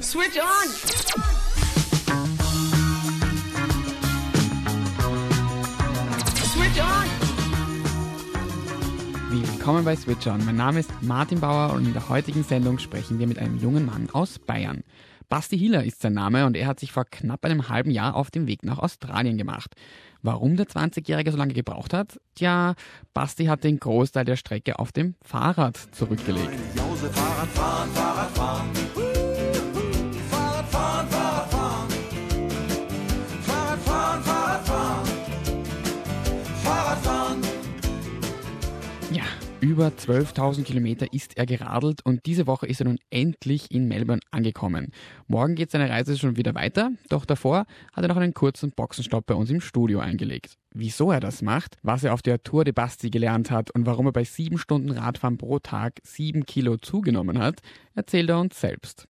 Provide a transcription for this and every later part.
Switch on! Switch on! Willkommen bei Switch On. Mein Name ist Martin Bauer und in der heutigen Sendung sprechen wir mit einem jungen Mann aus Bayern. Basti Hiller ist sein Name und er hat sich vor knapp einem halben Jahr auf den Weg nach Australien gemacht. Warum der 20-Jährige so lange gebraucht hat? Tja, Basti hat den Großteil der Strecke auf dem Fahrrad zurückgelegt. Jause, Fahrrad fahren, Fahrrad fahren. Fahrrad fahren, Fahrrad fahren. Fahrrad fahren, Fahrrad fahren. Fahrrad fahren. Ja, über 12.000 Kilometer ist er geradelt und diese Woche ist er nun endlich in Melbourne angekommen. Morgen geht seine Reise schon wieder weiter, doch davor hat er noch einen kurzen Boxenstopp bei uns im Studio eingelegt. Wieso er das macht, was er auf der Tour de Basti gelernt hat und warum er bei 7 Stunden Radfahren pro Tag 7 Kilo zugenommen hat, erzählt er uns selbst.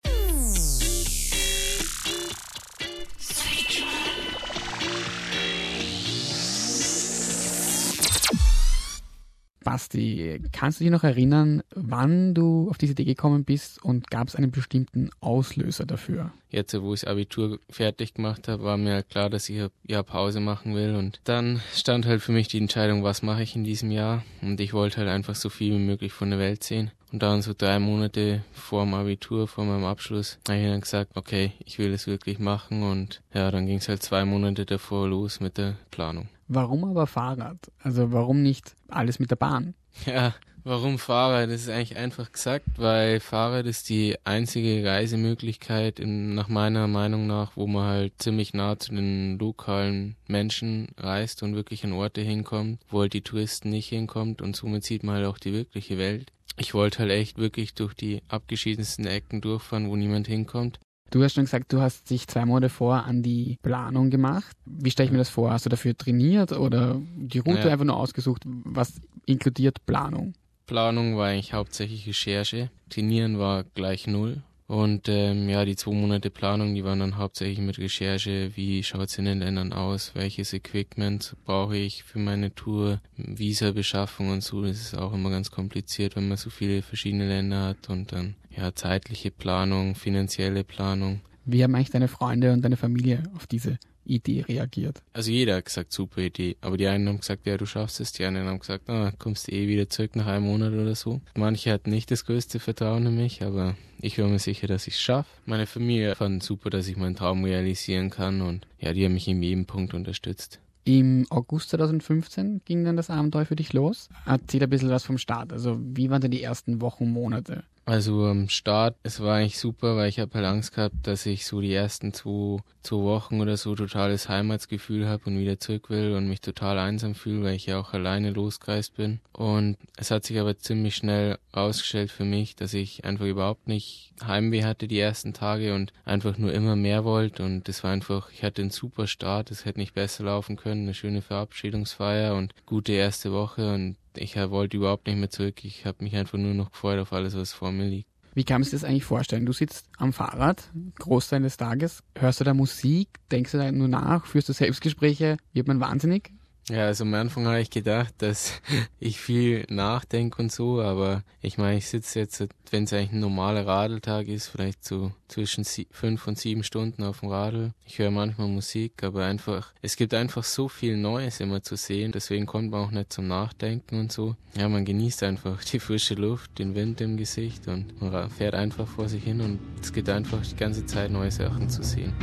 Basti, kannst du dich noch erinnern, wann du auf diese Idee gekommen bist und gab es einen bestimmten Auslöser dafür? Jetzt, wo ich das Abitur fertig gemacht habe, war mir klar, dass ich ein Jahr Pause machen will und dann stand halt für mich die Entscheidung, was mache ich in diesem Jahr und ich wollte halt einfach so viel wie möglich von der Welt sehen. Und dann so 3 Monate vor dem Abitur, vor meinem Abschluss, habe ich dann gesagt, okay, ich will es wirklich machen und ja, dann ging es halt 2 Monate davor los mit der Planung. Warum aber Fahrrad? Also warum nicht alles mit der Bahn? Ja, warum Fahrrad? Das ist eigentlich einfach gesagt, weil Fahrrad ist die einzige Reisemöglichkeit nach meiner Meinung nach, wo man halt ziemlich nah zu den lokalen Menschen reist und wirklich an Orte hinkommt, wo halt die Touristen nicht hinkommt und somit sieht man halt auch die wirkliche Welt. Ich wollte halt echt wirklich durch die abgeschiedensten Ecken durchfahren, wo niemand hinkommt. Du hast schon gesagt, du hast dich 2 Monate vor an die Planung gemacht. Wie stelle ich mir das vor? Hast du dafür trainiert oder die Route einfach nur ausgesucht? Was inkludiert Planung? Planung war eigentlich hauptsächlich Recherche. Trainieren war gleich 0. Und die 2 Monate Planung, die waren dann hauptsächlich mit Recherche, wie schaut es in den Ländern aus, welches Equipment brauche ich für meine Tour, Visabeschaffung und so. Das ist auch immer ganz kompliziert, wenn man so viele verschiedene Länder hat und dann zeitliche Planung, finanzielle Planung. Wie haben eigentlich deine Freunde und deine Familie auf diese Idee reagiert? Also jeder hat gesagt, super Idee. Aber die einen haben gesagt, ja, du schaffst es. Die anderen haben gesagt, kommst du wieder zurück nach einem Monat oder so. Manche hatten nicht das größte Vertrauen in mich, aber ich war mir sicher, dass ich es schaffe. Meine Familie fand super, dass ich meinen Traum realisieren kann und ja, die haben mich in jedem Punkt unterstützt. Im August 2015 ging dann das Abenteuer für dich los. Erzähl ein bisschen was vom Start. Also wie waren denn die ersten Wochen, Monate? Also am Start, es war eigentlich super, weil ich habe halt Angst gehabt, dass ich so die ersten zwei Wochen oder so totales Heimatsgefühl habe und wieder zurück will und mich total einsam fühle, weil ich ja auch alleine losgereist bin. Und es hat sich aber ziemlich schnell rausgestellt für mich, dass ich einfach überhaupt nicht Heimweh hatte die ersten Tage und einfach nur immer mehr wollte. Und das war einfach, ich hatte einen super Start, es hätte nicht besser laufen können, eine schöne Verabschiedungsfeier und gute erste Woche und ich wollte überhaupt nicht mehr zurück. Ich habe mich einfach nur noch gefreut auf alles, was vor mir liegt. Wie kannst du dir das eigentlich vorstellen? Du sitzt am Fahrrad, Großteil des Tages, hörst du da Musik, denkst du da nur nach, führst du Selbstgespräche, wird man wahnsinnig? Ja, also am Anfang habe ich gedacht, dass ich viel nachdenke und so, aber ich meine, ich sitze jetzt, wenn es eigentlich ein normaler Radeltag ist, vielleicht so zwischen 5 und 7 Stunden auf dem Radl. Ich höre manchmal Musik, aber es gibt einfach so viel Neues immer zu sehen, deswegen kommt man auch nicht zum Nachdenken und so. Ja, man genießt einfach die frische Luft, den Wind im Gesicht und man fährt einfach vor sich hin und es gibt einfach die ganze Zeit neue Sachen zu sehen.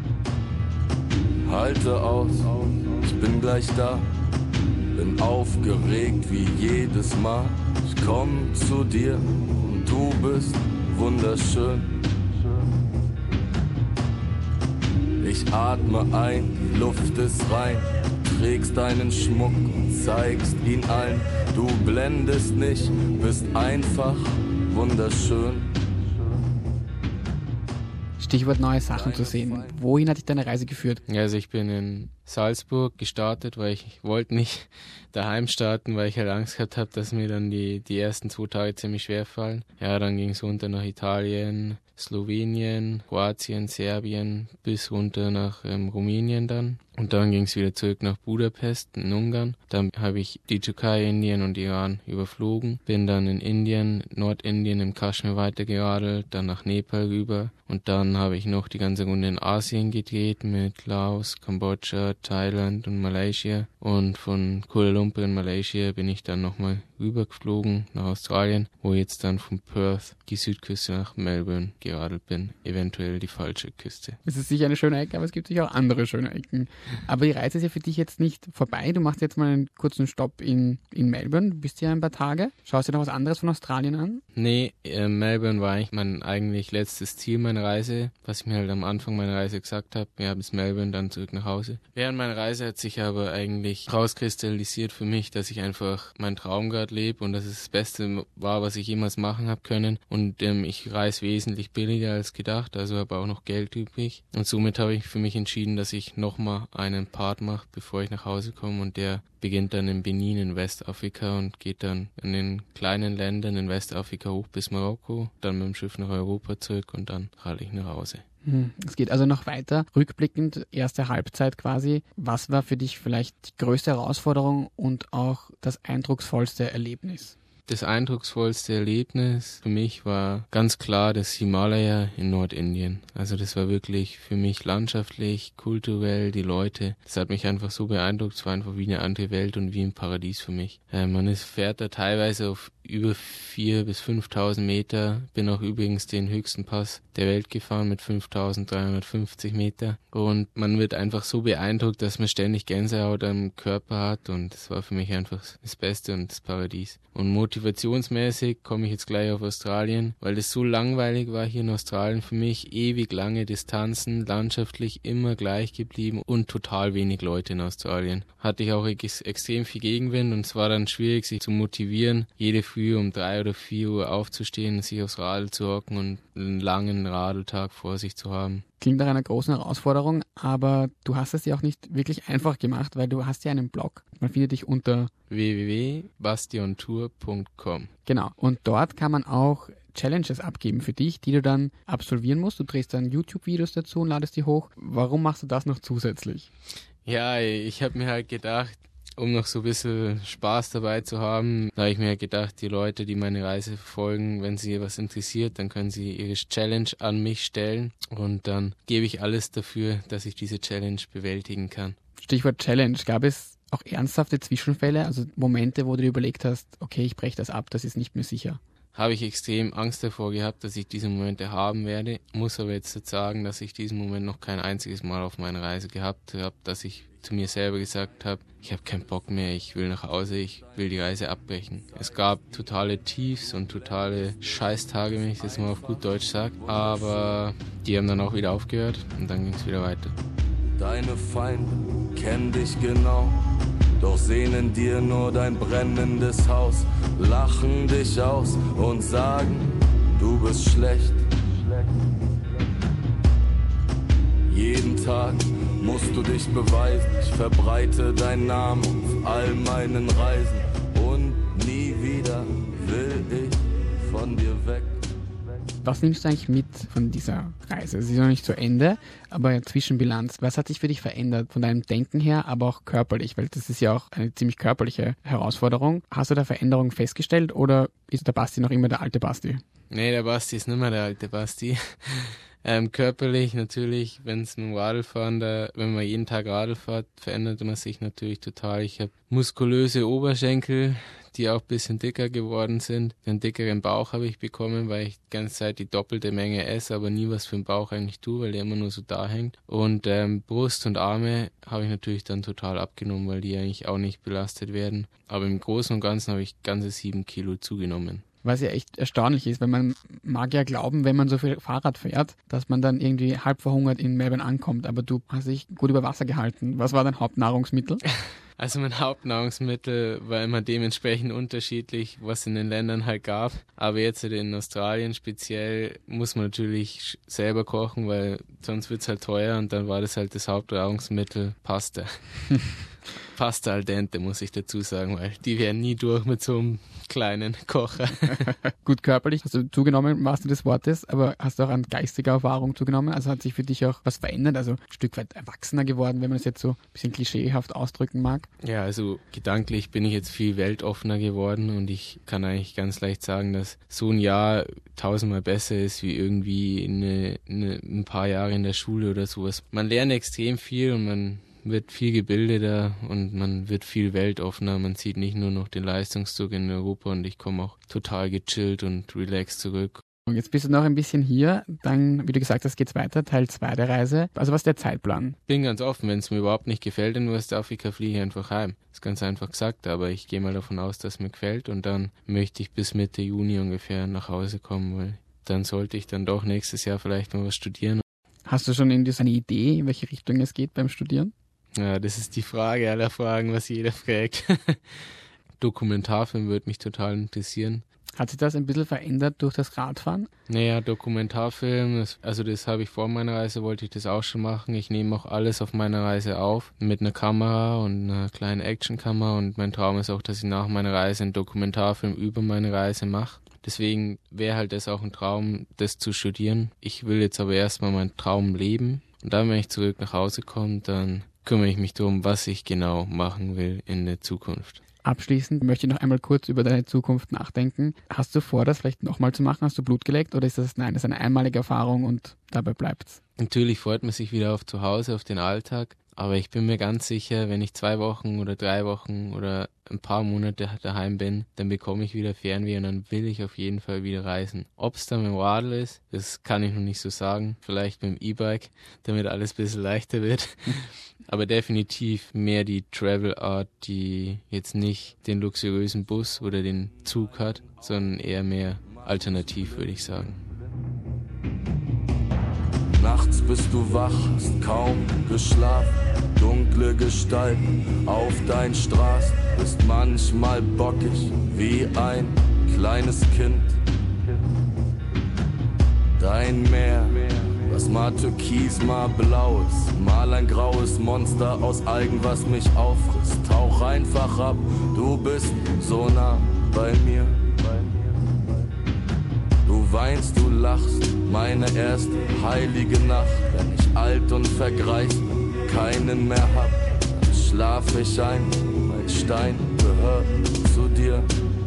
Halte aus, ich bin gleich da. Bin aufgeregt wie jedes Mal. Ich komm zu dir und du bist wunderschön. Ich atme ein, die Luft ist rein. Du trägst deinen Schmuck und zeigst ihn allen. Du blendest nicht, bist einfach wunderschön. Stichwort neue Sachen zu sehen. Wohin hat dich deine Reise geführt? Ja, also ich bin in Salzburg gestartet, weil ich wollte nicht daheim starten, weil ich halt Angst gehabt habe, dass mir dann die ersten 2 Tage ziemlich schwer fallen. Ja, dann ging es runter nach Italien, Slowenien, Kroatien, Serbien bis runter nach Rumänien dann. Und dann ging es wieder zurück nach Budapest in Ungarn. Dann habe ich die Türkei, Indien und Iran überflogen. Bin dann in Indien, Nordindien im Kaschmir weitergeradelt, dann nach Nepal rüber. Und dann habe ich noch die ganze Runde in Asien gedreht mit Laos, Kambodscha, Thailand und Malaysia. Und von Kuala Lumpur in Malaysia bin ich dann nochmal rübergeflogen nach Australien, wo ich jetzt dann von Perth die Südküste nach Melbourne geradelt bin. Eventuell die falsche Küste. Es ist sicher eine schöne Ecke, aber es gibt sicher auch andere schöne Ecken. Aber die Reise ist ja für dich jetzt nicht vorbei. Du machst jetzt mal einen kurzen Stopp in Melbourne. Du bist ja ein paar Tage. Schaust dir noch was anderes von Australien an? Nee, Melbourne war eigentlich mein eigentlich letztes Ziel meiner Reise, was ich mir halt am Anfang meiner Reise gesagt habe. Ja, bis Melbourne, dann zurück nach Hause. Während meiner Reise hat sich aber eigentlich rauskristallisiert für mich, dass ich einfach meinen Traum gerade lebe und dass es das Beste war, was ich jemals machen habe können. Und ich reise wesentlich billiger als gedacht, also habe auch noch Geld übrig. Und somit habe ich für mich entschieden, dass ich nochmal einen Part mache, bevor ich nach Hause komme. Und der beginnt dann in Benin in Westafrika und geht dann in den kleinen Ländern in Westafrika hoch bis Marokko, dann mit dem Schiff nach Europa zurück und dann ralle ich nach Hause. Es geht also noch weiter. Rückblickend, erste Halbzeit quasi. Was war für dich vielleicht die größte Herausforderung und auch das eindrucksvollste Erlebnis? Das eindrucksvollste Erlebnis für mich war ganz klar das Himalaya in Nordindien. Also das war wirklich für mich landschaftlich, kulturell, die Leute. Das hat mich einfach so beeindruckt. Es war einfach wie eine andere Welt und wie ein Paradies für mich. Fährt da teilweise auf über 4.000 bis 5.000 Meter. Bin auch übrigens den höchsten Pass der Welt gefahren mit 5.350 Meter. Und man wird einfach so beeindruckt, dass man ständig Gänsehaut am Körper hat. Und das war für mich einfach das Beste und das Paradies. Und motivationsmäßig komme ich jetzt gleich auf Australien, weil es so langweilig war hier in Australien für mich. Ewig lange Distanzen, landschaftlich immer gleich geblieben und total wenig Leute in Australien. Hatte ich auch extrem viel Gegenwind und es war dann schwierig, sich zu motivieren, jede Früh um 3 oder 4 Uhr aufzustehen, sich aufs Radl zu hocken und einen langen Radeltag vor sich zu haben. Klingt nach einer großen Herausforderung, aber du hast es dir auch nicht wirklich einfach gemacht, weil du hast ja einen Blog. Man findet dich unter www.bastiontour.com. Genau, und dort kann man auch Challenges abgeben für dich, die du dann absolvieren musst. Du drehst dann YouTube-Videos dazu und ladest die hoch. Warum machst du das noch zusätzlich? Ja, ich habe mir halt gedacht, um noch so ein bisschen Spaß dabei zu haben, da habe ich mir gedacht, die Leute, die meine Reise verfolgen, wenn sie was interessiert, dann können sie ihre Challenge an mich stellen und dann gebe ich alles dafür, dass ich diese Challenge bewältigen kann. Stichwort Challenge. Gab es auch ernsthafte Zwischenfälle, also Momente, wo du dir überlegt hast, okay, ich breche das ab, das ist nicht mehr sicher? Habe ich extrem Angst davor gehabt, dass ich diese Momente haben werde. Muss aber jetzt sagen, dass ich diesen Moment noch kein einziges Mal auf meiner Reise gehabt habe, dass ich zu mir selber gesagt habe, ich habe keinen Bock mehr, ich will nach Hause, ich will die Reise abbrechen. Es gab totale Tiefs und totale Scheißtage, wenn ich das mal auf gut Deutsch sage, aber die haben dann auch wieder aufgehört und dann ging es wieder weiter. Deine Feinde kennen dich genau, doch sehnen dir nur dein brennendes Haus, lachen dich aus und sagen, du bist schlecht. Jeden Tag musst du dich beweisen, ich verbreite deinen Namen auf all meinen Reisen und nie wieder will ich von dir weg. Was nimmst du eigentlich mit von dieser Reise? Es ist noch nicht zu Ende, aber Zwischenbilanz. Was hat sich für dich verändert von deinem Denken her, aber auch körperlich? Weil das ist ja auch eine ziemlich körperliche Herausforderung. Hast du da Veränderungen festgestellt oder ist der Basti noch immer der alte Basti? Nee, der Basti ist nicht mehr der alte Basti. Körperlich natürlich, wenn es mit dem Radlfahren, wenn man jeden Tag Radl fährt, verändert man sich natürlich total. Ich habe muskulöse Oberschenkel, die auch ein bisschen dicker geworden sind. Den dickeren Bauch habe ich bekommen, weil ich die ganze Zeit die doppelte Menge esse, aber nie was für den Bauch eigentlich tue, weil der immer nur so da hängt. Und Brust und Arme habe ich natürlich dann total abgenommen, weil die eigentlich auch nicht belastet werden. Aber im Großen und Ganzen habe ich ganze 7 Kilo zugenommen. Was ja echt erstaunlich ist, weil man mag ja glauben, wenn man so viel Fahrrad fährt, dass man dann irgendwie halb verhungert in Melbourne ankommt, aber du hast dich gut über Wasser gehalten. Was war dein Hauptnahrungsmittel? Also mein Hauptnahrungsmittel war immer dementsprechend unterschiedlich, was in den Ländern halt gab. Aber jetzt in Australien speziell muss man natürlich selber kochen, weil sonst wird's halt teuer und dann war das halt das Hauptnahrungsmittel Pasta. Pasta al dente, muss ich dazu sagen, weil die werden nie durch mit so einem kleinen Kocher. Gut körperlich hast du zugenommen, im wahrsten Sinne des Wortes, aber hast du auch an geistiger Erfahrung zugenommen? Also hat sich für dich auch was verändert, also ein Stück weit erwachsener geworden, wenn man es jetzt so ein bisschen klischeehaft ausdrücken mag? Ja, also gedanklich bin ich jetzt viel weltoffener geworden und ich kann eigentlich ganz leicht sagen, dass so ein Jahr 1000-mal besser ist wie irgendwie ein paar Jahre in der Schule oder sowas. Man lernt extrem viel und man wird viel gebildeter und man wird viel weltoffener. Man sieht nicht nur noch den Leistungsdruck in Europa und ich komme auch total gechillt und relaxed zurück. Und jetzt bist du noch ein bisschen hier, dann, wie du gesagt hast, geht's weiter, Teil 2 der Reise. Also was ist der Zeitplan? Bin ganz offen, wenn es mir überhaupt nicht gefällt in Westafrika, fliege ich einfach heim. Das ist ganz einfach gesagt, aber ich gehe mal davon aus, dass es mir gefällt und dann möchte ich bis Mitte Juni ungefähr nach Hause kommen, weil dann sollte ich dann doch nächstes Jahr vielleicht mal was studieren. Hast du schon irgendwie so eine Idee, in welche Richtung es geht beim Studieren? Ja, das ist die Frage aller Fragen, was jeder fragt. Dokumentarfilm würde mich total interessieren. Hat sich das ein bisschen verändert durch das Radfahren? Naja, Dokumentarfilm, das habe ich vor meiner Reise, wollte ich das auch schon machen. Ich nehme auch alles auf meiner Reise auf, mit einer Kamera und einer kleinen Actionkamera und mein Traum ist auch, dass ich nach meiner Reise einen Dokumentarfilm über meine Reise mache. Deswegen wäre halt das auch ein Traum, das zu studieren. Ich will jetzt aber erstmal meinen Traum leben und dann, wenn ich zurück nach Hause komme, dann kümmere ich mich darum, was ich genau machen will in der Zukunft. Abschließend möchte ich noch einmal kurz über deine Zukunft nachdenken. Hast du vor, das vielleicht nochmal zu machen? Hast du Blut geleckt oder ist das eine einmalige Erfahrung und dabei bleibt's? Natürlich freut man sich wieder auf zu Hause, auf den Alltag. Aber ich bin mir ganz sicher, wenn ich 2 Wochen oder 3 Wochen oder ein paar Monate daheim bin, dann bekomme ich wieder Fernweh und dann will ich auf jeden Fall wieder reisen. Ob es dann mit dem Radl ist, das kann ich noch nicht so sagen. Vielleicht mit dem E-Bike, damit alles ein bisschen leichter wird. Aber definitiv mehr die Travel-Art, die jetzt nicht den luxuriösen Bus oder den Zug hat, sondern eher mehr alternativ, würde ich sagen. Nachts bist du wach, hast kaum geschlafen, dunkle Gestalten auf deinen Straßen, bist manchmal bockig wie ein kleines Kind. Dein Meer, was mal türkis, mal blau ist, mal ein graues Monster aus Algen, was mich auffrisst. Tauch einfach ab, du bist so nah bei mir. Du weinst, du lachst, meine erste heilige Nacht. Wenn ich alt und vergreist bin, keinen mehr hab, dann schlaf ich ein, weil Stein gehört zu dir.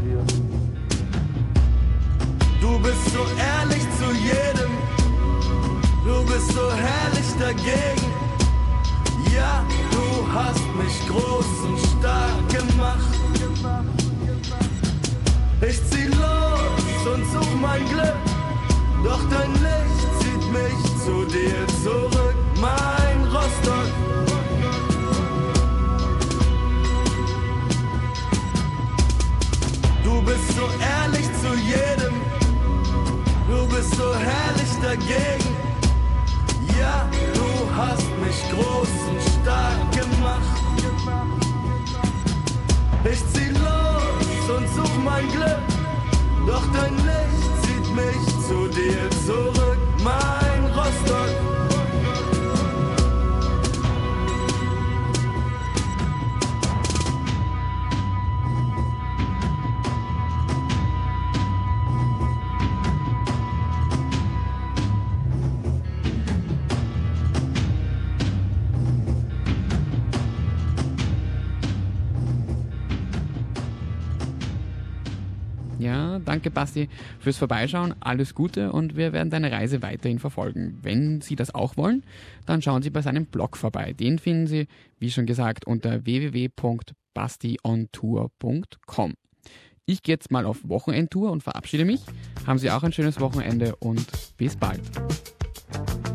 Du bist so ehrlich zu jedem, du bist so herrlich dagegen. Ja, du hast mich groß und stark gemacht. Ich zieh los und such mein Glück, doch dein Licht zieht mich zu dir zurück, mein Rostock. Du bist so ehrlich zu jedem, du bist so herrlich dagegen. Ja, du hast mich groß und stark gemacht. Ich zieh los und such mein Glück, doch dein Licht zieht mich zu dir zurück, mein Rostock. Ja, danke Basti fürs Vorbeischauen, alles Gute und wir werden deine Reise weiterhin verfolgen. Wenn Sie das auch wollen, dann schauen Sie bei seinem Blog vorbei. Den finden Sie, wie schon gesagt, unter www.bastiontour.com. Ich gehe jetzt mal auf Wochenendtour und verabschiede mich. Haben Sie auch ein schönes Wochenende und bis bald.